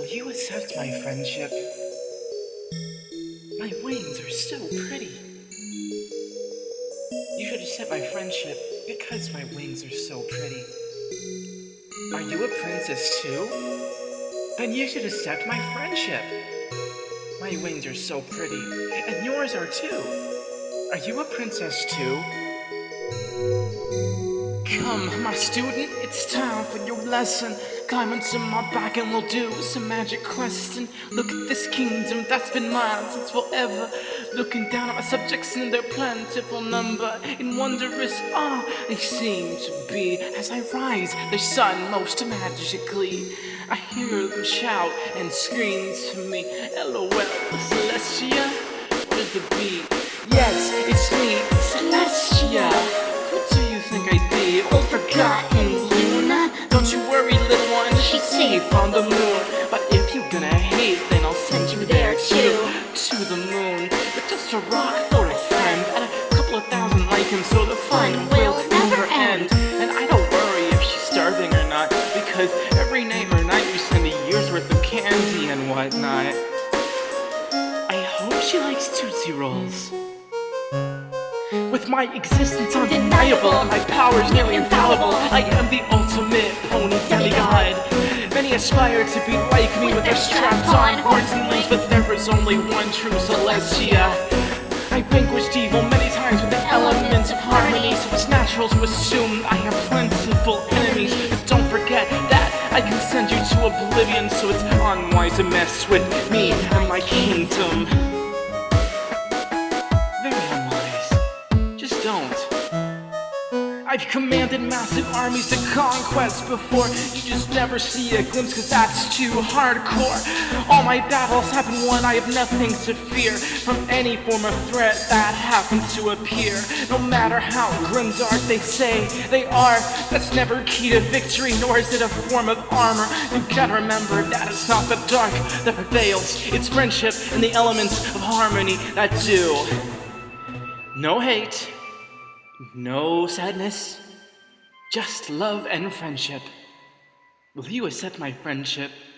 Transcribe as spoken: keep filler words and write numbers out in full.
you accept my friendship? My wings are so pretty. You should accept my friendship because my wings are so pretty. Are you a princess too? Then you should accept my friendship. My wings are so pretty, and yours are too. Are you a princess too? Come, my student, it's time for your lesson. Climb into my back and we'll do some magic question. Look at this kingdom that's been mine since forever. Looking down at my subjects in their plentiful number. In wondrous awe they seem to be. As I rise, their sun most magically. I hear them shout and scream to me. LOL, Celestia, where's the beat? Yes, it's me, Celestia. Who do you think I be? Oh, forgotten Luna. Don't you worry, little one, she's safe on the moon. But if you're gonna hate, then I'll send you there too. To the moon, but just a rock for a friend. And a couple of thousand like him, so the fun will never end. And I don't worry if she's starving or not, because every night or night we send a year's worth of candy and whatnot. I hope she likes Tootsie Rolls. With my existence undeniable and my powers nearly infallible, I am the ultimate pony demigod. Many aspire to be like me with their strapped on horns and limbs, but there is only one true Celestia. I vanquished evil many times with the elements of harmony, so it's natural to assume I have plentiful enemies. But don't forget that I can send you to oblivion, so it's unwise to mess with me and my kingdom. I've commanded massive armies to conquest before. You just never see a glimpse, cause that's too hardcore. All my battles have been won, I have nothing to fear from any form of threat that happens to appear. No matter how grim dark they say they are, that's never key to victory, nor is it a form of armor. You gotta remember that it's not the dark that prevails, it's friendship and the elements of harmony that do. No hate, no sadness, just love and friendship. Will you accept my friendship?